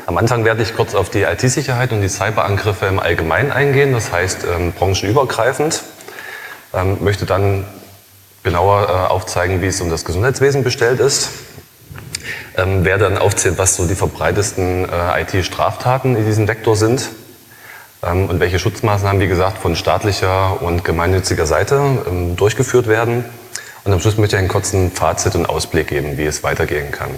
Am Anfang werde ich kurz auf die IT-Sicherheit und die Cyberangriffe im Allgemeinen eingehen, das heißt branchenübergreifend. Möchte dann genauer aufzeigen, wie es um das Gesundheitswesen bestellt ist. Werde dann aufzählen, was so die verbreitetsten IT-Straftaten in diesem Vektor sind und welche Schutzmaßnahmen, wie gesagt, von staatlicher und gemeinnütziger Seite durchgeführt werden. Und am Schluss möchte ich einen kurzen Fazit und Ausblick geben, wie es weitergehen kann.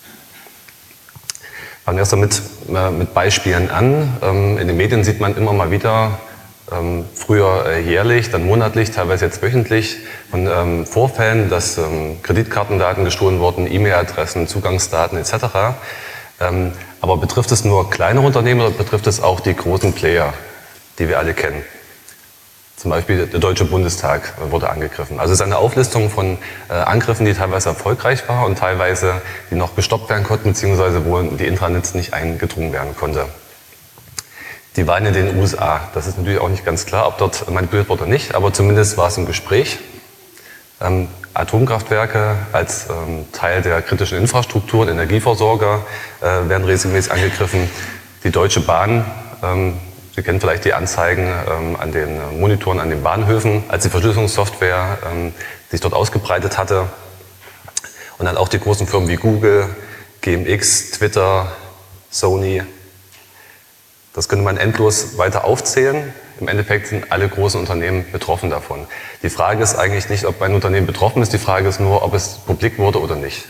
Fangen wir erst mit Beispielen an. In den Medien sieht man immer mal wieder, früher jährlich, dann monatlich, teilweise jetzt wöchentlich, von Vorfällen, dass Kreditkartendaten gestohlen wurden, E-Mail-Adressen, Zugangsdaten etc. Aber betrifft es nur kleinere Unternehmen oder betrifft es auch die großen Player, die wir alle kennen? Zum Beispiel der Deutsche Bundestag wurde angegriffen. Also es ist eine Auflistung von Angriffen, die teilweise erfolgreich waren und teilweise die noch gestoppt werden konnten, beziehungsweise wo die Intranets nicht eingedrungen werden konnte. Die waren in den USA. Das ist natürlich auch nicht ganz klar, ob dort manipuliert wurde oder nicht, aber zumindest war es im Gespräch. Atomkraftwerke als Teil der kritischen Infrastruktur und Energieversorger werden regelmäßig angegriffen. Die Deutsche Bahn, Sie kennen vielleicht die Anzeigen an den Monitoren an den Bahnhöfen, als die Verschlüsselungssoftware sich dort ausgebreitet hatte. Und dann auch die großen Firmen wie Google, GMX, Twitter, Sony. Das könnte man endlos weiter aufzählen. Im Endeffekt sind alle großen Unternehmen betroffen davon. Die Frage ist eigentlich nicht, ob ein Unternehmen betroffen ist, die Frage ist nur, ob es publik wurde oder nicht.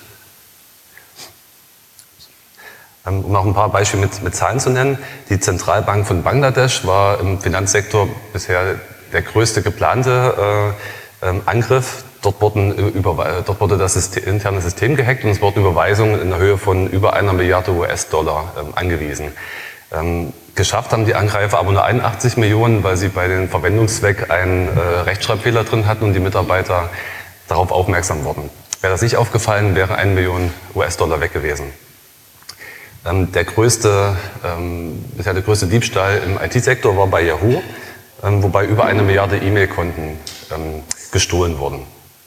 Um noch ein paar Beispiele mit Zahlen zu nennen. Die Zentralbank von Bangladesch war im Finanzsektor bisher der größte geplante Angriff. Dort wurde das interne System gehackt und es wurden Überweisungen in der Höhe von über 1 Milliarde US-Dollar angewiesen. Geschafft haben die Angreifer aber nur 81 Millionen, weil sie bei dem Verwendungszweck einen Rechtschreibfehler drin hatten und die Mitarbeiter darauf aufmerksam wurden. Wäre das nicht aufgefallen, wäre 1 Million US-Dollar weg gewesen. Bisher der größte Diebstahl im IT-Sektor war bei Yahoo, wobei über 1 Milliarde E-Mail-Konten gestohlen wurden.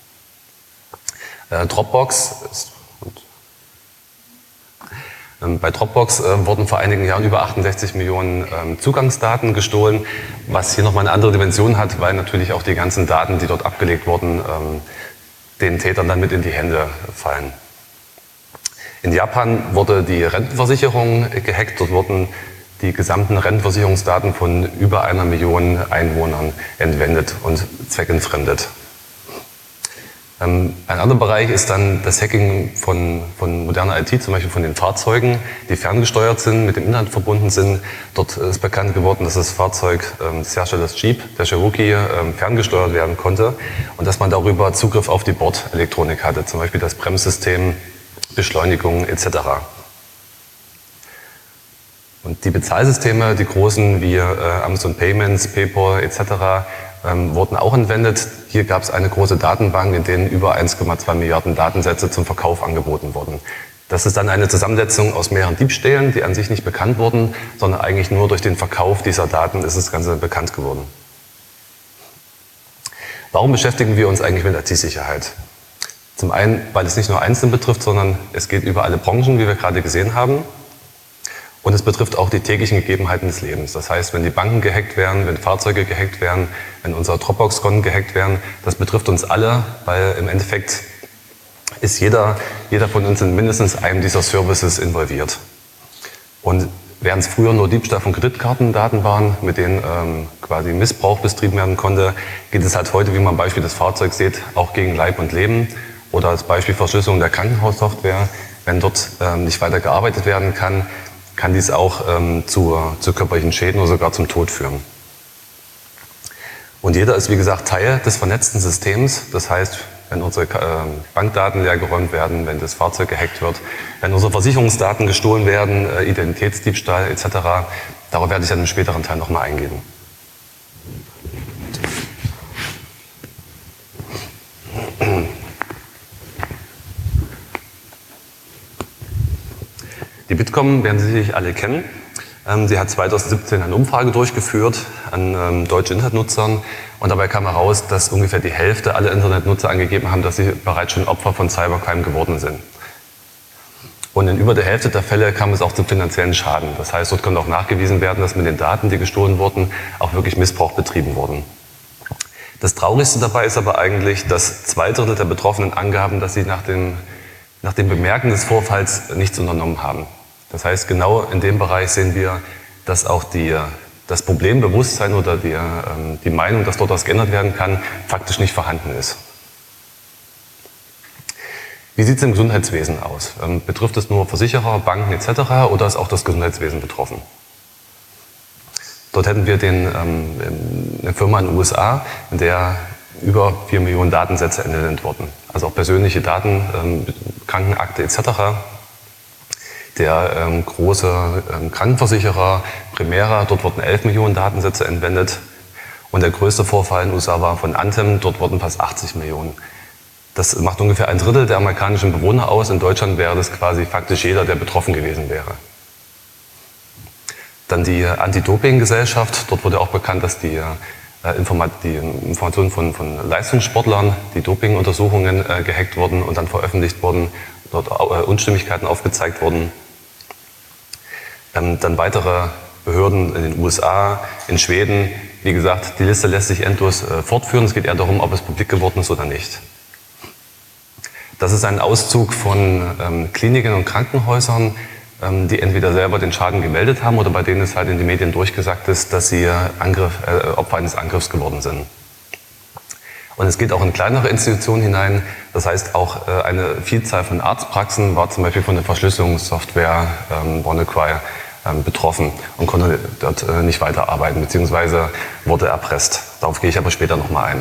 Bei Dropbox wurden vor einigen Jahren über 68 Millionen Zugangsdaten gestohlen, was hier nochmal eine andere Dimension hat, weil natürlich auch die ganzen Daten, die dort abgelegt wurden, den Tätern dann mit in die Hände fallen. In Japan wurde die Rentenversicherung gehackt. Dort wurden die gesamten Rentenversicherungsdaten von über 1 Million Einwohnern entwendet und zweckentfremdet. Ein anderer Bereich ist dann das Hacking von moderner IT, zum Beispiel von den Fahrzeugen, die ferngesteuert sind, mit dem Internet verbunden sind. Dort ist bekannt geworden, dass das Fahrzeug des Herstellers Jeep, der Cherokee, ferngesteuert werden konnte und dass man darüber Zugriff auf die Bordelektronik hatte, zum Beispiel das Bremssystem, Beschleunigung etc. Und die Bezahlsysteme, die großen wie Amazon Payments, PayPal etc. Wurden auch entwendet. Hier gab es eine große Datenbank, in denen über 1,2 Milliarden Datensätze zum Verkauf angeboten wurden. Das ist dann eine Zusammensetzung aus mehreren Diebstählen, die an sich nicht bekannt wurden, sondern eigentlich nur durch den Verkauf dieser Daten ist das Ganze bekannt geworden. Warum beschäftigen wir uns eigentlich mit IT-Sicherheit? Zum einen, weil es nicht nur Einzelne betrifft, sondern es geht über alle Branchen, wie wir gerade gesehen haben. Und es betrifft auch die täglichen Gegebenheiten des Lebens. Das heißt, wenn die Banken gehackt werden, wenn Fahrzeuge gehackt werden, wenn unsere Dropbox-Konten gehackt werden, das betrifft uns alle, weil im Endeffekt ist jeder von uns in mindestens einem dieser Services involviert. Und während es früher nur Diebstahl von Kreditkartendaten waren, mit denen quasi Missbrauch betrieben werden konnte, geht es halt heute, wie man am Beispiel des Fahrzeugs sieht, auch gegen Leib und Leben. Oder als Beispiel Verschlüsselung der Krankenhaussoftware. Wenn dort nicht weiter gearbeitet werden kann, kann dies auch zu körperlichen Schäden oder sogar zum Tod führen. Und jeder ist, wie gesagt, Teil des vernetzten Systems. Das heißt, wenn unsere Bankdaten leergeräumt werden, wenn das Fahrzeug gehackt wird, wenn unsere Versicherungsdaten gestohlen werden, Identitätsdiebstahl etc., darauf werde ich dann im späteren Teil nochmal eingehen. Die Bitkom werden Sie sicherlich alle kennen. Sie hat 2017 eine Umfrage durchgeführt an deutschen Internetnutzern und dabei kam heraus, dass ungefähr die Hälfte aller Internetnutzer angegeben haben, dass sie bereits schon Opfer von Cybercrime geworden sind. Und in über der Hälfte der Fälle kam es auch zum finanziellen Schaden. Das heißt, dort konnte auch nachgewiesen werden, dass mit den Daten, die gestohlen wurden, auch wirklich Missbrauch betrieben wurde. Das Traurigste dabei ist aber eigentlich, dass 2/3 der Betroffenen angaben, dass sie nach dem Bemerken des Vorfalls nichts unternommen haben. Das heißt, genau in dem Bereich sehen wir, dass auch das Problembewusstsein oder die Meinung, dass dort was geändert werden kann, faktisch nicht vorhanden ist. Wie sieht es im Gesundheitswesen aus? Betrifft es nur Versicherer, Banken etc. oder ist auch das Gesundheitswesen betroffen? Dort hätten wir eine Firma in den USA, in der über 4 Millionen Datensätze entwendet wurden. Also auch persönliche Daten, Krankenakte etc. Der große Krankenversicherer Primera, dort wurden 11 Millionen Datensätze entwendet. Und der größte Vorfall in den USA war von Anthem, dort wurden fast 80 Millionen. Das macht ungefähr 1/3 der amerikanischen Bewohner aus. In Deutschland wäre das quasi faktisch jeder, der betroffen gewesen wäre. Dann die Anti-Doping-Gesellschaft. Dort wurde auch bekannt, dass die Informationen von Leistungssportlern, die Dopinguntersuchungen gehackt wurden und dann veröffentlicht wurden, dort Unstimmigkeiten aufgezeigt wurden. Dann weitere Behörden in den USA, in Schweden. Wie gesagt, die Liste lässt sich endlos fortführen. Es geht eher darum, ob es publik geworden ist oder nicht. Das ist ein Auszug von Kliniken und Krankenhäusern, die entweder selber den Schaden gemeldet haben oder bei denen es halt in den Medien durchgesagt ist, dass sie Opfer eines Angriffs geworden sind. Und es geht auch in kleinere Institutionen hinein. Das heißt, auch eine Vielzahl von Arztpraxen war zum Beispiel von der Verschlüsselungssoftware WannaCry betroffen und konnte dort nicht weiterarbeiten, beziehungsweise wurde erpresst. Darauf gehe ich aber später nochmal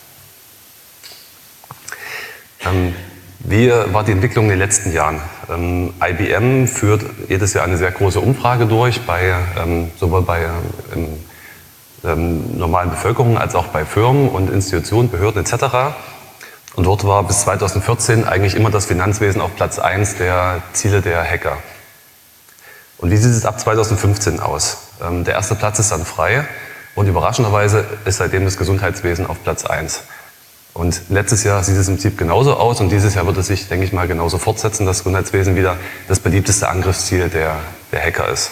ein. Wie war die Entwicklung in den letzten Jahren? IBM führt jedes Jahr eine sehr große Umfrage durch, sowohl bei normalen Bevölkerung als auch bei Firmen und Institutionen, Behörden etc. Und dort war bis 2014 eigentlich immer das Finanzwesen auf Platz 1 der Ziele der Hacker. Und wie sieht es ab 2015 aus? Der erste Platz ist dann frei und überraschenderweise ist seitdem das Gesundheitswesen auf Platz 1. Und letztes Jahr sieht es im Prinzip genauso aus und dieses Jahr wird es sich, denke ich mal, genauso fortsetzen, dass das Gesundheitswesen wieder das beliebteste Angriffsziel der Hacker ist.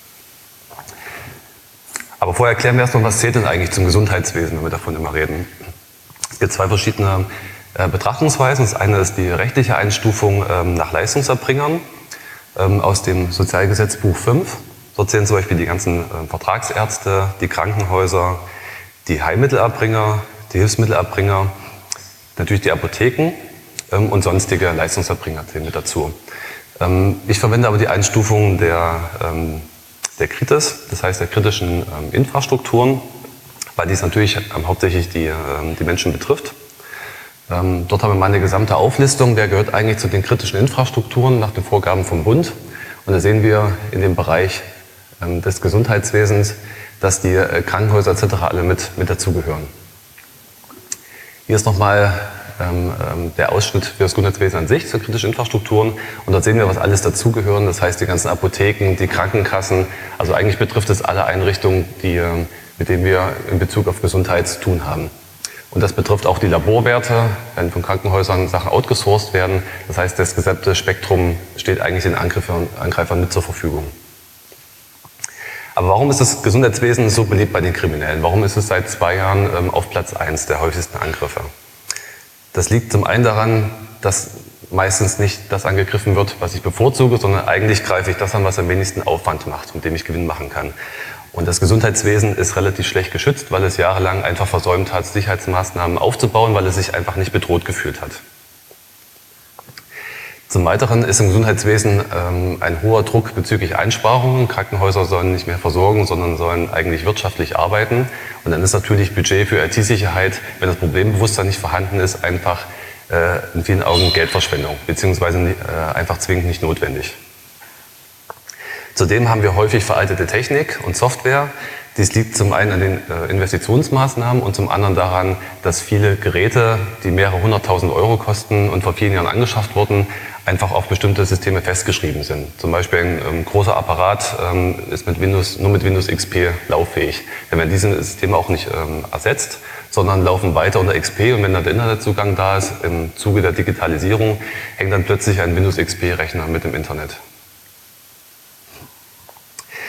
Aber vorher erklären wir erstmal, was zählt denn eigentlich zum Gesundheitswesen, wenn wir davon immer reden. Es gibt zwei verschiedene Betrachtungsweisen. Das eine ist die rechtliche Einstufung nach Leistungserbringern aus dem Sozialgesetzbuch 5. Dort zählen zum Beispiel die ganzen Vertragsärzte, die Krankenhäuser, die Heilmittelerbringer, die Hilfsmittelerbringer, natürlich die Apotheken und sonstige Leistungserbringer zählen mit dazu. Ich verwende aber die Einstufung der KRITIS, das heißt der kritischen Infrastrukturen, weil dies natürlich hauptsächlich die Menschen betrifft. Dort haben wir mal eine gesamte Auflistung, wer gehört eigentlich zu den kritischen Infrastrukturen nach den Vorgaben vom Bund. Und da sehen wir in dem Bereich des Gesundheitswesens, dass die Krankenhäuser etc. alle mit dazugehören. Hier ist nochmal der Ausschnitt für das Gesundheitswesen an sich, zu kritischen Infrastrukturen. Und dort sehen wir, was alles dazugehören. Das heißt, die ganzen Apotheken, die Krankenkassen. Also eigentlich betrifft es alle Einrichtungen, mit denen wir in Bezug auf Gesundheit zu tun haben. Und das betrifft auch die Laborwerte, wenn von Krankenhäusern Sachen outgesourced werden. Das heißt, das gesamte Spektrum steht eigentlich den Angreifern mit zur Verfügung. Aber warum ist das Gesundheitswesen so beliebt bei den Kriminellen? Warum ist es seit 2 Jahren auf Platz 1 der häufigsten Angriffe? Das liegt zum einen daran, dass meistens nicht das angegriffen wird, was ich bevorzuge, sondern eigentlich greife ich das an, was am wenigsten Aufwand macht, mit dem ich Gewinn machen kann. Und das Gesundheitswesen ist relativ schlecht geschützt, weil es jahrelang einfach versäumt hat, Sicherheitsmaßnahmen aufzubauen, weil es sich einfach nicht bedroht gefühlt hat. Zum Weiteren ist im Gesundheitswesen ein hoher Druck bezüglich Einsparungen. Krankenhäuser sollen nicht mehr versorgen, sondern sollen eigentlich wirtschaftlich arbeiten. Und dann ist natürlich Budget für IT-Sicherheit, wenn das Problembewusstsein nicht vorhanden ist, einfach in vielen Augen Geldverschwendung, beziehungsweise einfach zwingend nicht notwendig. Zudem haben wir häufig veraltete Technik und Software. Dies liegt zum einen an den Investitionsmaßnahmen und zum anderen daran, dass viele Geräte, die mehrere 100.000 Euro kosten und vor vielen Jahren angeschafft wurden, einfach auf bestimmte Systeme festgeschrieben sind. Zum Beispiel ein großer Apparat ist nur mit Windows XP lauffähig. Dann werden diese Systeme auch nicht ersetzt, sondern laufen weiter unter XP. Und wenn dann der Internetzugang da ist, im Zuge der Digitalisierung, hängt dann plötzlich ein Windows XP-Rechner mit dem Internet.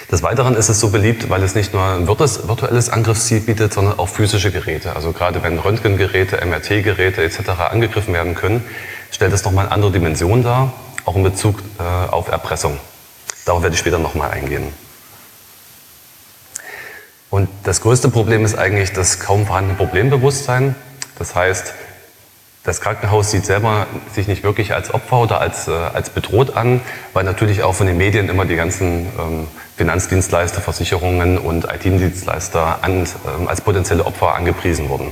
Des Weiteren ist es so beliebt, weil es nicht nur ein virtuelles Angriffsziel bietet, sondern auch physische Geräte. Also gerade wenn Röntgengeräte, MRT-Geräte etc. angegriffen werden können, stellt es nochmal eine andere Dimension dar, auch in Bezug auf Erpressung. Darauf werde ich später nochmal eingehen. Und das größte Problem ist eigentlich das kaum vorhandene Problembewusstsein. Das heißt, das Krankenhaus sieht selber sich nicht wirklich als Opfer oder als bedroht an, weil natürlich auch von den Medien immer die ganzen Finanzdienstleister, Versicherungen und IT-Dienstleister als potenzielle Opfer angepriesen wurden.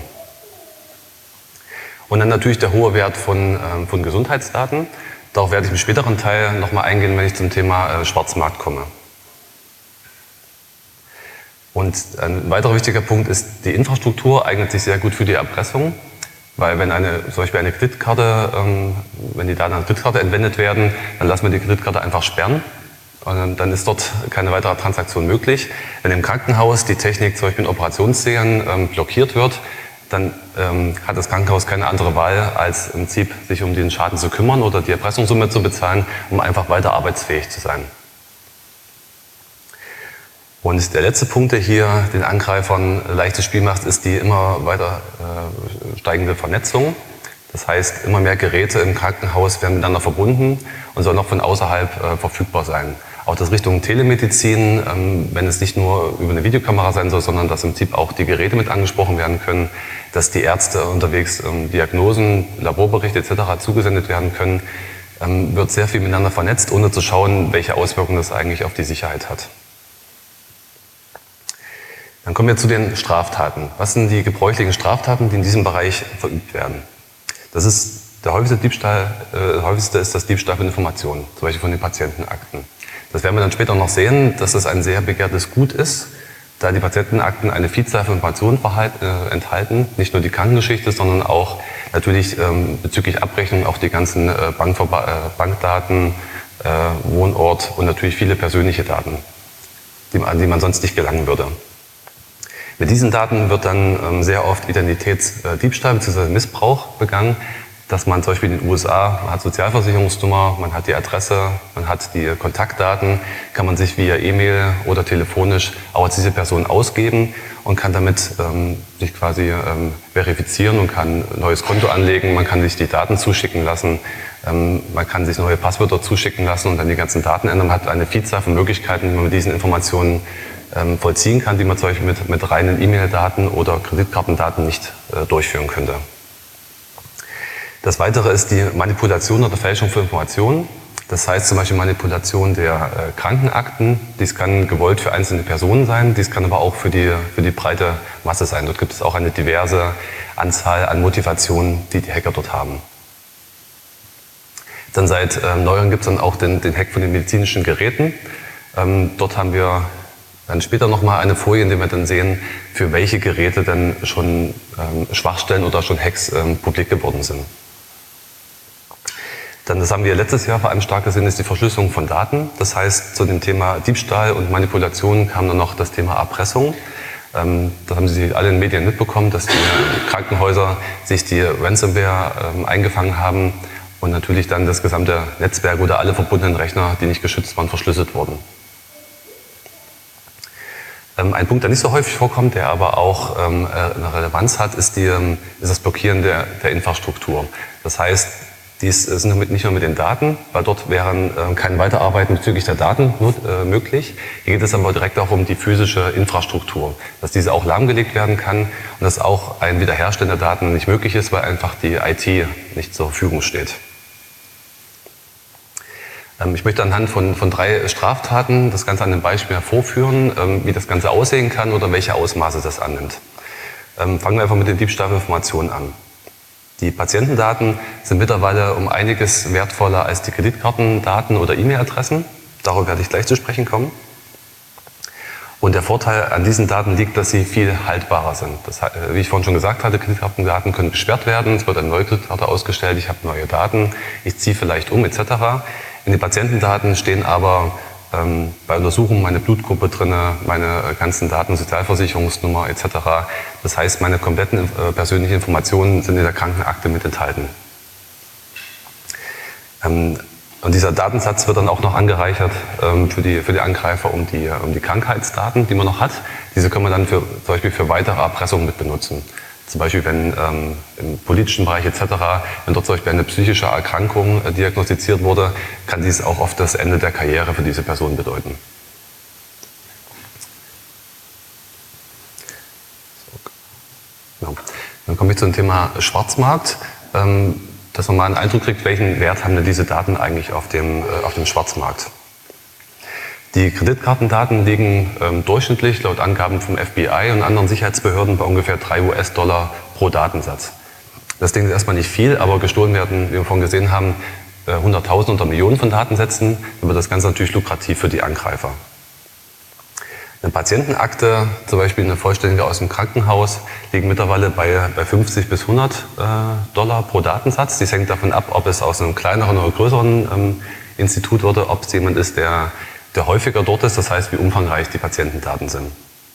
Und dann natürlich der hohe Wert von Gesundheitsdaten. Darauf werde ich im späteren Teil nochmal eingehen, wenn ich zum Thema Schwarzmarkt komme. Und ein weiterer wichtiger Punkt ist, die Infrastruktur eignet sich sehr gut für die Erpressung, weil wenn zum Beispiel eine Kreditkarte, wenn die Daten einer Kreditkarte entwendet werden, dann lassen wir die Kreditkarte einfach sperren und dann ist dort keine weitere Transaktion möglich. Wenn im Krankenhaus die Technik zum Beispiel in Operationssälen blockiert wird, dann hat das Krankenhaus keine andere Wahl, als im Prinzip sich um den Schaden zu kümmern oder die Erpressungssumme zu bezahlen, um einfach weiter arbeitsfähig zu sein. Und der letzte Punkt, der hier den Angreifern leichtes Spiel macht, ist die immer weiter steigende Vernetzung. Das heißt, immer mehr Geräte im Krankenhaus werden miteinander verbunden und sollen auch von außerhalb verfügbar sein. Auch das Richtung Telemedizin, wenn es nicht nur über eine Videokamera sein soll, sondern dass im Prinzip auch die Geräte mit angesprochen werden können, dass die Ärzte unterwegs Diagnosen, Laborberichte etc. zugesendet werden können, wird sehr viel miteinander vernetzt, ohne zu schauen, welche Auswirkungen das eigentlich auf die Sicherheit hat. Dann kommen wir zu den Straftaten. Was sind die gebräuchlichen Straftaten, die in diesem Bereich verübt werden? Das ist der häufigste ist das Diebstahl von Informationen, zum Beispiel von den Patientenakten. Das werden wir dann später noch sehen, dass das ein sehr begehrtes Gut ist, da die Patientenakten eine Vielzahl von Informationen enthalten, nicht nur die Krankengeschichte, sondern auch natürlich bezüglich Abrechnung auch die ganzen Bankdaten, Wohnort und natürlich viele persönliche Daten, an die man sonst nicht gelangen würde. Mit diesen Daten wird dann sehr oft Identitätsdiebstahl bzw. Missbrauch begangen, dass man zum Beispiel in den USA, man hat Sozialversicherungsnummer, man hat die Adresse, man hat die Kontaktdaten, kann man sich via E-Mail oder telefonisch auch als diese Person ausgeben und kann damit sich quasi verifizieren und kann ein neues Konto anlegen, man kann sich die Daten zuschicken lassen, man kann sich neue Passwörter zuschicken lassen und dann die ganzen Daten ändern. Man hat eine Vielzahl von Möglichkeiten, wie man mit diesen Informationen vollziehen kann, die man zum Beispiel mit reinen E-Mail-Daten oder Kreditkartendaten nicht durchführen könnte. Das Weitere ist die Manipulation oder Fälschung von Informationen. Das heißt zum Beispiel Manipulation der Krankenakten. Dies kann gewollt für einzelne Personen sein, dies kann aber auch für die breite Masse sein. Dort gibt es auch eine diverse Anzahl an Motivationen, die die Hacker dort haben. Dann seit Neuem gibt es dann auch den Hack von den medizinischen Geräten. Dort haben wir dann später nochmal eine Folie, in der wir dann sehen, für welche Geräte dann schon Schwachstellen oder schon Hacks publik geworden sind. Dann, das haben wir letztes Jahr vor allem stark gesehen, ist die Verschlüsselung von Daten. Das heißt, zu dem Thema Diebstahl und Manipulation kam dann noch das Thema Erpressung. Das haben Sie alle in den Medien mitbekommen, dass die Krankenhäuser sich die Ransomware eingefangen haben und natürlich dann das gesamte Netzwerk oder alle verbundenen Rechner, die nicht geschützt waren, verschlüsselt wurden. Ein Punkt, der nicht so häufig vorkommt, der aber auch eine Relevanz hat, ist das Blockieren der Infrastruktur. Das heißt, dies ist nicht nur mit den Daten, weil dort wären kein Weiterarbeiten bezüglich der Daten möglich. Hier geht es aber direkt auch um die physische Infrastruktur, dass diese auch lahmgelegt werden kann und dass auch ein Wiederherstellen der Daten nicht möglich ist, weil einfach die IT nicht zur Verfügung steht. Ich möchte anhand von 3 Straftaten das Ganze an einem Beispiel hervorführen, wie das Ganze aussehen kann oder welche Ausmaße das annimmt. Fangen wir einfach mit den Diebstahlinformationen an. Die Patientendaten sind mittlerweile um einiges wertvoller als die Kreditkartendaten oder E-Mail-Adressen. Darauf werde ich gleich zu sprechen kommen. Und der Vorteil an diesen Daten liegt, dass sie viel haltbarer sind. Das, wie ich vorhin schon gesagt hatte, Kreditkartendaten können gesperrt werden, es wird eine neue Kreditkarte ausgestellt, ich habe neue Daten, ich ziehe vielleicht um etc. In den Patientendaten stehen aber bei Untersuchungen meine Blutgruppe drin, meine ganzen Daten, Sozialversicherungsnummer etc. Das heißt, meine kompletten persönlichen Informationen sind in der Krankenakte mit enthalten. Und dieser Datensatz wird dann auch noch angereichert für die Angreifer um die Krankheitsdaten, die man noch hat. Diese können wir dann zum Beispiel für weitere Erpressungen mit benutzen. Zum Beispiel, wenn im politischen Bereich etc., wenn dort zum Beispiel eine psychische Erkrankung diagnostiziert wurde, kann dies auch oft das Ende der Karriere für diese Person bedeuten. So, genau. Dann komme ich zum Thema Schwarzmarkt. Dass man mal einen Eindruck kriegt, welchen Wert haben denn diese Daten eigentlich auf dem Schwarzmarkt. Die Kreditkartendaten liegen durchschnittlich laut Angaben vom FBI und anderen Sicherheitsbehörden bei ungefähr 3 US-Dollar pro Datensatz. Das Ding ist erstmal nicht viel, aber gestohlen werden, wie wir vorhin gesehen haben, Hunderttausende oder Millionen von Datensätzen, dann wird das Ganze natürlich lukrativ für die Angreifer. Eine Patientenakte, zum Beispiel eine vollständige aus dem Krankenhaus, liegen mittlerweile bei 50 bis 100 Dollar pro Datensatz. Dies hängt davon ab, ob es aus einem kleineren oder größeren Institut wurde, ob es jemand ist, der häufiger dort ist, das heißt, wie umfangreich die Patientendaten sind.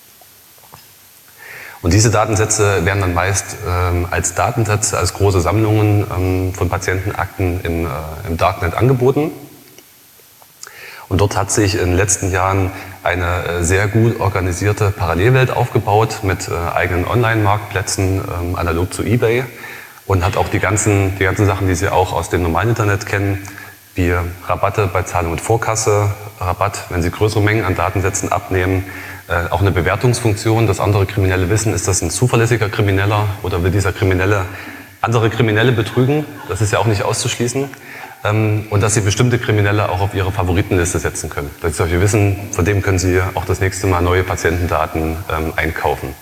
Und diese Datensätze werden dann meist als Datensätze, als große Sammlungen von Patientenakten im Darknet angeboten. Und dort hat sich in den letzten Jahren eine sehr gut organisierte Parallelwelt aufgebaut mit eigenen Online-Marktplätzen, analog zu eBay, und hat auch die ganzen Sachen, die Sie auch aus dem normalen Internet kennen, wie Rabatte bei Zahlung mit Vorkasse, Rabatt, wenn Sie größere Mengen an Datensätzen abnehmen, auch eine Bewertungsfunktion, dass andere Kriminelle wissen, ist das ein zuverlässiger Krimineller oder will dieser Kriminelle andere Kriminelle betrügen, das ist ja auch nicht auszuschließen. Und dass Sie bestimmte Kriminelle auch auf Ihre Favoritenliste setzen können. Dass Sie wissen, von dem können Sie auch das nächste Mal neue Patientendaten einkaufen.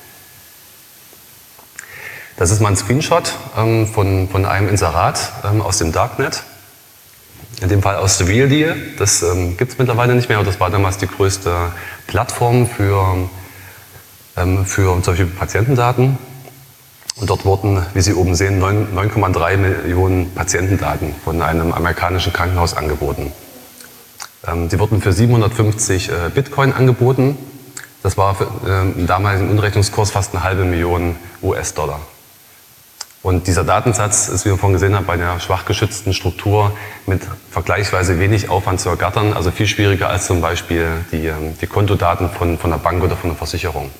Das ist mal ein Screenshot von einem Inserat aus dem Darknet. In dem Fall aus The Real Deal. Das gibt es mittlerweile nicht mehr, aber das war damals die größte Plattform für zum Beispiel Patientendaten. Und dort wurden, wie Sie oben sehen, 9,3 Millionen Patientendaten von einem amerikanischen Krankenhaus angeboten. Die wurden für 750 Bitcoin angeboten. Das war im damaligen Umrechnungskurs fast 500.000 US-Dollar. Und dieser Datensatz ist, wie wir vorhin gesehen haben, bei einer schwach geschützten Struktur mit vergleichsweise wenig Aufwand zu ergattern, also viel schwieriger als zum Beispiel die Kontodaten von der Bank oder von der Versicherung.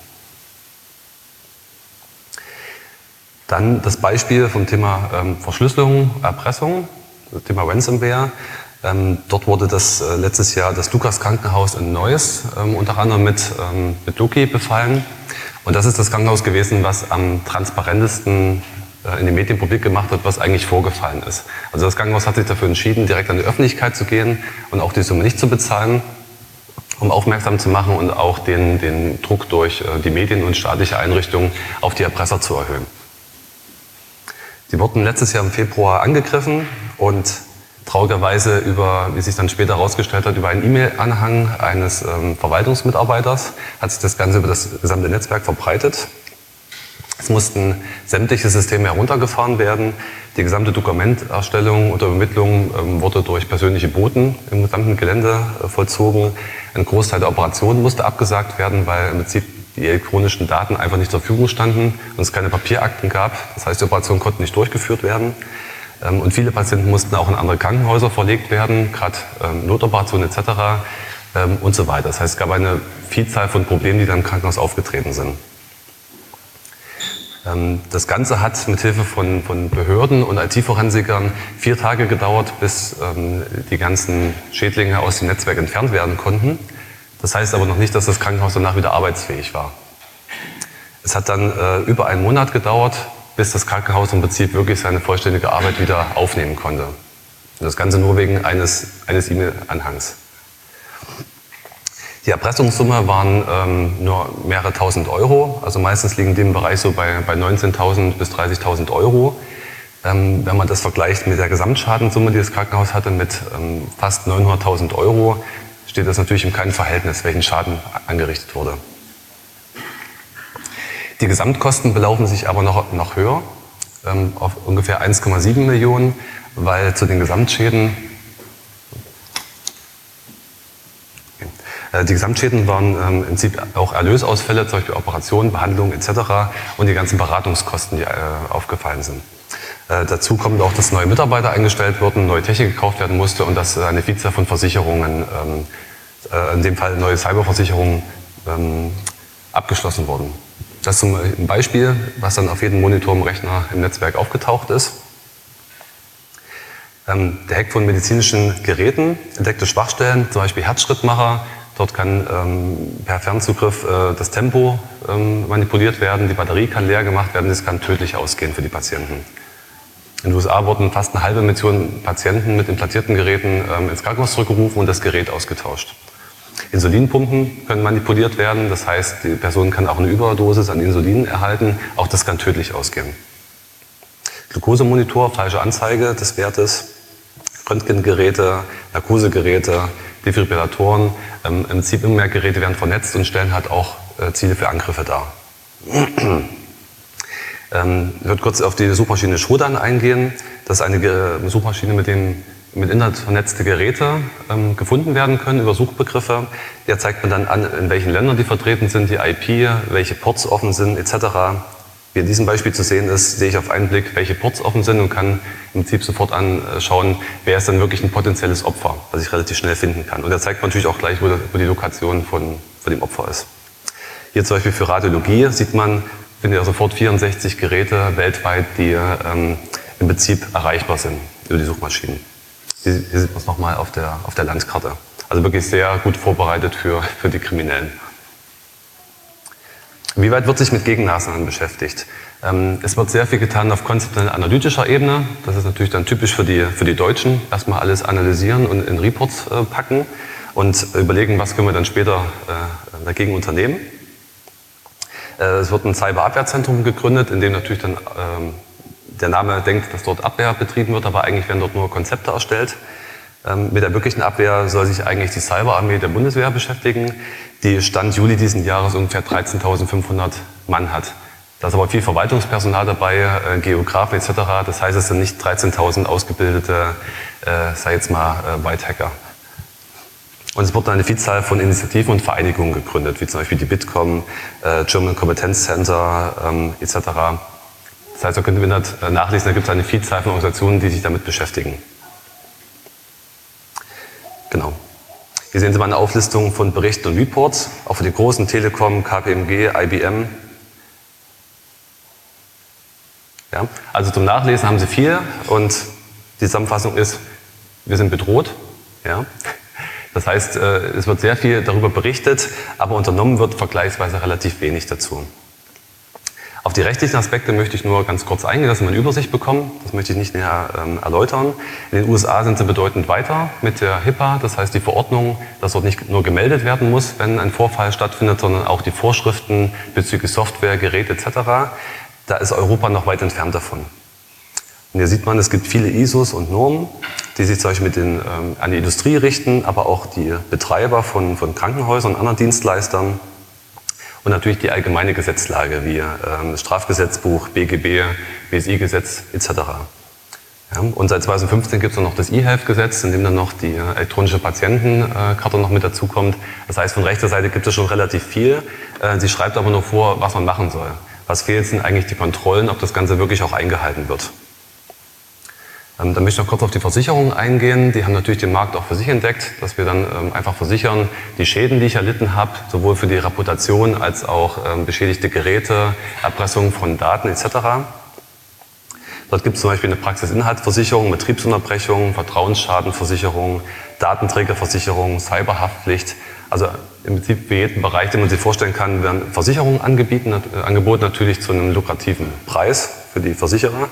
Dann das Beispiel vom Thema Verschlüsselung, Erpressung, das Thema Ransomware. Dort wurde letztes Jahr das Lukas Krankenhaus in Neuss unter anderem mit Loki befallen. Und das ist das Krankenhaus gewesen, was am transparentesten in den Medien publik gemacht hat, was eigentlich vorgefallen ist. Also das Krankenhaus hat sich dafür entschieden, direkt an die Öffentlichkeit zu gehen und auch die Summe nicht zu bezahlen, um aufmerksam zu machen und auch den Druck durch die Medien und staatliche Einrichtungen auf die Erpresser zu erhöhen. Die wurden letztes Jahr im Februar angegriffen und traurigerweise wie sich dann später herausgestellt hat, über einen E-Mail-Anhang eines Verwaltungsmitarbeiters hat sich das Ganze über das gesamte Netzwerk verbreitet. Es mussten sämtliche Systeme heruntergefahren werden. Die gesamte Dokumenterstellung und Übermittlung wurde durch persönliche Boten im gesamten Gelände vollzogen. Ein Großteil der Operationen musste abgesagt werden, weil im Prinzip die elektronischen Daten einfach nicht zur Verfügung standen und es keine Papierakten gab. Das heißt, die Operationen konnten nicht durchgeführt werden. Und viele Patienten mussten auch in andere Krankenhäuser verlegt werden, gerade Notoperationen etc. Und so weiter. Das heißt, es gab eine Vielzahl von Problemen, die dann im Krankenhaus aufgetreten sind. Das Ganze hat mit Hilfe von Behörden und IT-Forensikern 4 Tage gedauert, bis die ganzen Schädlinge aus dem Netzwerk entfernt werden konnten. Das heißt aber noch nicht, dass das Krankenhaus danach wieder arbeitsfähig war. Es hat dann über einen Monat gedauert, bis das Krankenhaus im Prinzip wirklich seine vollständige Arbeit wieder aufnehmen konnte. Und das Ganze nur wegen eines E-Mail-Anhangs. Die Erpressungssumme waren nur mehrere tausend Euro, also meistens liegen die im Bereich so bei 19.000 bis 30.000 Euro. Wenn man das vergleicht mit der Gesamtschadenssumme, die das Krankenhaus hatte, mit fast 900.000 Euro, steht das natürlich in keinem Verhältnis, welchen Schaden angerichtet wurde. Die Gesamtkosten belaufen sich aber noch höher, auf ungefähr 1,7 Millionen, weil zu den Gesamtschäden waren im Prinzip auch Erlösausfälle, zum Beispiel Operationen, Behandlungen etc. und die ganzen Beratungskosten, die aufgefallen sind. Dazu kommt auch, dass neue Mitarbeiter eingestellt wurden, neue Technik gekauft werden musste und dass eine Vielzahl von Versicherungen, in dem Fall neue Cyberversicherungen, abgeschlossen wurden. Das ist ein Beispiel, was dann auf jedem Monitor im Rechner im Netzwerk aufgetaucht ist. Der Hack von medizinischen Geräten entdeckte Schwachstellen, zum Beispiel Herzschrittmacher. Dort kann per Fernzugriff das Tempo manipuliert werden, die Batterie kann leer gemacht werden, das kann tödlich ausgehen für die Patienten. In den USA wurden fast 500.000 Patienten mit implantierten Geräten ins Krankenhaus zurückgerufen und das Gerät ausgetauscht. Insulinpumpen können manipuliert werden, das heißt, die Person kann auch eine Überdosis an Insulin erhalten, auch das kann tödlich ausgehen. Glukosemonitor, falsche Anzeige des Wertes, Röntgengeräte, Narkosegeräte, Defibrillatoren, im Prinzip immer mehr Geräte werden vernetzt und stellen halt auch Ziele für Angriffe dar. Ich würde kurz auf die Suchmaschine Shodan eingehen. Das ist eine Suchmaschine, mit Internet vernetzte Geräte gefunden werden können über Suchbegriffe. Der zeigt mir dann an, in welchen Ländern die vertreten sind, die IP, welche Ports offen sind etc. Wie in diesem Beispiel zu sehen ist, sehe ich auf einen Blick, welche Ports offen sind und kann im Prinzip sofort anschauen, wer ist dann wirklich ein potenzielles Opfer, was ich relativ schnell finden kann. Und er zeigt natürlich auch gleich, wo die Lokation von dem Opfer ist. Hier zum Beispiel für Radiologie sieht man, findet ihr sofort 64 Geräte weltweit, die im Prinzip erreichbar sind über die Suchmaschinen. Hier sieht man es nochmal auf der Landkarte. Also wirklich sehr gut vorbereitet für die Kriminellen. Wie weit wird sich mit Gegenmaßnahmen beschäftigt? Es wird sehr viel getan auf konzeptionell-analytischer Ebene. Das ist natürlich dann typisch für die Deutschen. Erstmal alles analysieren und in Reports packen und überlegen, was können wir dann später dagegen unternehmen. Es wird ein Cyberabwehrzentrum gegründet, in dem natürlich dann der Name denkt, dass dort Abwehr betrieben wird, aber eigentlich werden dort nur Konzepte erstellt. Mit der wirklichen Abwehr soll sich eigentlich die Cyberarmee der Bundeswehr beschäftigen, die Stand Juli diesen Jahres ungefähr 13.500 Mann hat. Da ist aber viel Verwaltungspersonal dabei, Geografen etc. Das heißt, es sind nicht 13.000 ausgebildete, sei jetzt mal, White-Hacker. Und es wurde eine Vielzahl von Initiativen und Vereinigungen gegründet, wie zum Beispiel die Bitkom, German Competence Center etc. Das heißt, da können wir nachlesen, da gibt es eine Vielzahl von Organisationen, die sich damit beschäftigen. Genau. Hier sehen Sie mal eine Auflistung von Berichten und Reports, auch für die großen Telekom, KPMG, IBM. Ja, also zum Nachlesen haben Sie viel und die Zusammenfassung ist, wir sind bedroht. Ja. Das heißt, es wird sehr viel darüber berichtet, aber unternommen wird vergleichsweise relativ wenig dazu. Auf die rechtlichen Aspekte möchte ich nur ganz kurz eingehen, dass Sie mal eine Übersicht bekommen. Das möchte ich nicht näher erläutern. In den USA sind sie bedeutend weiter mit der HIPAA, das heißt die Verordnung, dass dort nicht nur gemeldet werden muss, wenn ein Vorfall stattfindet, sondern auch die Vorschriften bezüglich Software, Geräte etc. Da ist Europa noch weit entfernt davon. Und hier sieht man, es gibt viele ISOs und Normen, die sich zum Beispiel an die Industrie richten, aber auch die Betreiber von Krankenhäusern und anderen Dienstleistern. Und natürlich die allgemeine Gesetzlage wie das Strafgesetzbuch, BGB, BSI-Gesetz etc. Ja, und seit 2015 gibt es noch das eHealth-Gesetz, in dem dann noch die elektronische Patientenkarte noch mit dazukommt. Das heißt, von rechter Seite gibt es schon relativ viel. Sie schreibt aber nur vor, was man machen soll. Was fehlt, sind eigentlich die Kontrollen, ob das Ganze wirklich auch eingehalten wird. Dann möchte ich noch kurz auf die Versicherungen eingehen. Die haben natürlich den Markt auch für sich entdeckt, dass wir dann einfach versichern, die Schäden, die ich erlitten habe, sowohl für die Reputation als auch beschädigte Geräte, Erpressung von Daten etc. Dort gibt es zum Beispiel eine Praxisinhaltsversicherung, Betriebsunterbrechung, Vertrauensschadenversicherung, Datenträgerversicherung, Cyberhaftpflicht. Also im Prinzip für jeden Bereich, den man sich vorstellen kann, werden Versicherungen angeboten, natürlich zu einem lukrativen Preis für die Versicherer.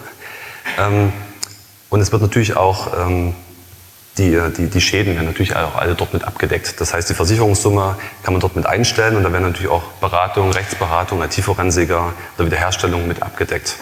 Und es wird natürlich auch, die Schäden werden natürlich auch alle dort mit abgedeckt. Das heißt, die Versicherungssumme kann man dort mit einstellen und da werden natürlich auch Beratung, Rechtsberatung, IT-Forensiker oder Wiederherstellung mit abgedeckt.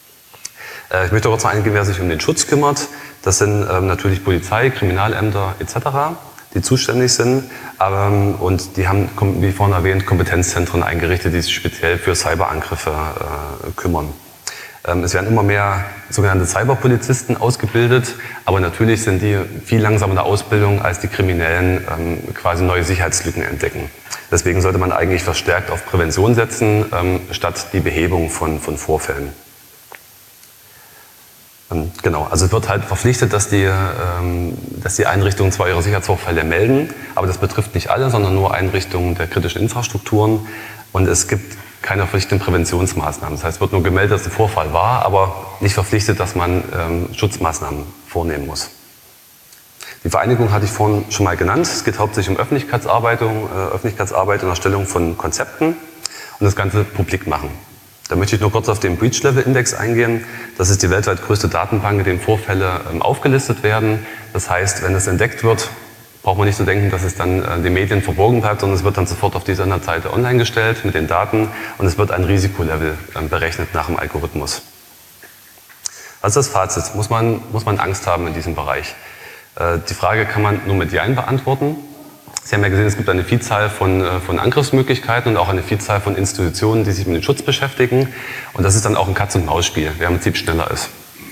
Ich möchte kurz noch eingehen, wer sich um den Schutz kümmert. Das sind natürlich Polizei, Kriminalämter etc., die zuständig sind. Und die haben, wie vorhin erwähnt, Kompetenzzentren eingerichtet, die sich speziell für Cyberangriffe kümmern. Es werden immer mehr sogenannte Cyberpolizisten ausgebildet, aber natürlich sind die viel langsamer in der Ausbildung, als die Kriminellen quasi neue Sicherheitslücken entdecken. Deswegen sollte man eigentlich verstärkt auf Prävention setzen, statt die Behebung von Vorfällen. Genau, also es wird halt verpflichtet, dass die Einrichtungen zwar ihre Sicherheitsvorfälle melden, aber das betrifft nicht alle, sondern nur Einrichtungen der kritischen Infrastrukturen. Und es gibt keine verpflichtenden Präventionsmaßnahmen. Das heißt, es wird nur gemeldet, dass ein Vorfall war, aber nicht verpflichtet, dass man Schutzmaßnahmen vornehmen muss. Die Vereinigung hatte ich vorhin schon mal genannt. Es geht hauptsächlich um Öffentlichkeitsarbeit und Erstellung von Konzepten und das Ganze publik machen. Da möchte ich nur kurz auf den Breach-Level-Index eingehen. Das ist die weltweit größte Datenbank, in der Vorfälle aufgelistet werden. Das heißt, wenn es entdeckt wird, braucht man nicht zu denken, dass es dann den Medien verborgen bleibt, sondern es wird dann sofort auf dieser Seite online gestellt mit den Daten und es wird ein Risikolevel berechnet nach dem Algorithmus. Was ist das Fazit? Muss man Angst haben in diesem Bereich? Die Frage kann man nur mit Jein beantworten. Sie haben ja gesehen, es gibt eine Vielzahl von Angriffsmöglichkeiten und auch eine Vielzahl von Institutionen, die sich mit dem Schutz beschäftigen. Und das ist dann auch ein Katz-und-Maus-Spiel, wer im Prinzip schneller ist.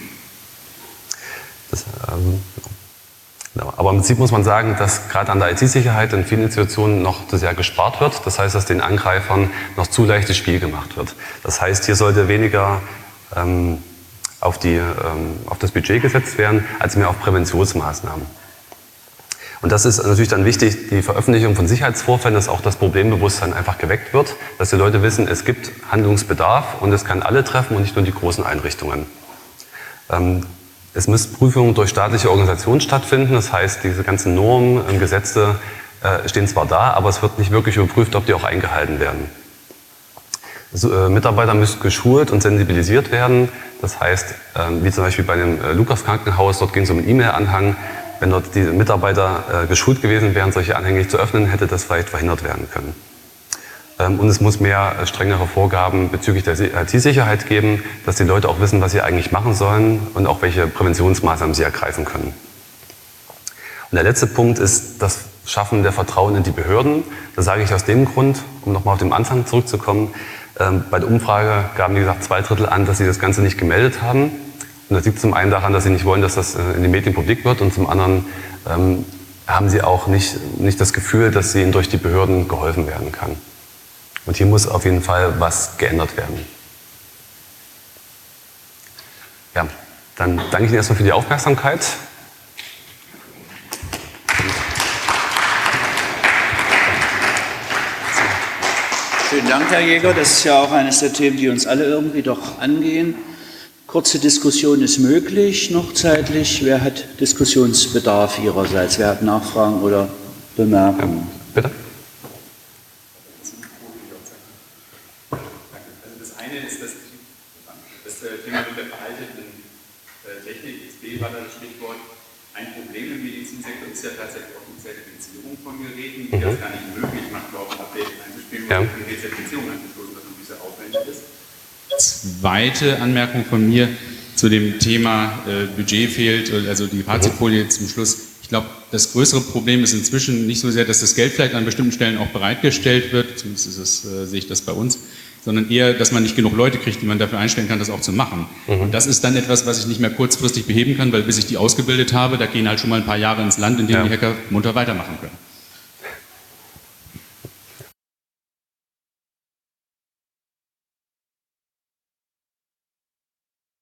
Aber im Prinzip muss man sagen, dass gerade an der IT-Sicherheit in vielen Institutionen noch zu sehr gespart wird. Das heißt, dass den Angreifern noch zu leichtes Spiel gemacht wird. Das heißt, hier sollte weniger auf das Budget gesetzt werden, als mehr auf Präventionsmaßnahmen. Und das ist natürlich dann wichtig, die Veröffentlichung von Sicherheitsvorfällen, dass auch das Problembewusstsein einfach geweckt wird, dass die Leute wissen, es gibt Handlungsbedarf und es kann alle treffen und nicht nur die großen Einrichtungen. Es müssen Prüfungen durch staatliche Organisationen stattfinden, das heißt, diese ganzen Normen und Gesetze stehen zwar da, aber es wird nicht wirklich überprüft, ob die auch eingehalten werden. Mitarbeiter müssen geschult und sensibilisiert werden, das heißt, wie zum Beispiel bei dem Lukas-Krankenhaus, dort ging es um einen E-Mail-Anhang. Wenn dort die Mitarbeiter geschult gewesen wären, solche Anhänge nicht zu öffnen, hätte das vielleicht verhindert werden können. Und es muss mehr strengere Vorgaben bezüglich der IT-Sicherheit geben, dass die Leute auch wissen, was sie eigentlich machen sollen und auch welche Präventionsmaßnahmen sie ergreifen können. Und der letzte Punkt ist das Schaffen der Vertrauen in die Behörden. Das sage ich aus dem Grund, um nochmal auf den Anfang zurückzukommen. Bei der Umfrage gaben, wie gesagt, 2/3 an, dass sie das Ganze nicht gemeldet haben. Und das liegt zum einen daran, dass sie nicht wollen, dass das in den Medien publik wird und zum anderen haben sie auch nicht das Gefühl, dass ihnen durch die Behörden geholfen werden kann. Und hier muss auf jeden Fall was geändert werden. Ja, dann danke ich Ihnen erstmal für die Aufmerksamkeit. Vielen Dank, Herr Jäger. Das ist ja auch eines der Themen, die uns alle irgendwie doch angehen. Kurze Diskussion ist möglich, noch zeitlich. Wer hat Diskussionsbedarf Ihrerseits? Wer hat Nachfragen oder Bemerkungen? Ja, bitte. Also das eine ist das Thema mit der veralteten Technik. XP war da das Stichwort. Ein Problem im Medizinsektor ist ja tatsächlich auch die Zertifizierung von Geräten, die das gar nicht möglich macht, überhaupt ein Update einzuspielen und eine Zertifizierung einzustoßen, was natürlich sehr aufwendig ist. Zweite Anmerkung von mir zu dem Thema Budget fehlt, also die Fazitfolie zum Schluss. Ich glaube, das größere Problem ist inzwischen nicht so sehr, dass das Geld vielleicht an bestimmten Stellen auch bereitgestellt wird, zumindest sehe ich das bei uns, sondern eher, dass man nicht genug Leute kriegt, die man dafür einstellen kann, das auch zu machen. Und das ist dann etwas, was ich nicht mehr kurzfristig beheben kann, weil bis ich die ausgebildet habe, da gehen halt schon mal ein paar Jahre ins Land, in denen die Hacker munter weitermachen können.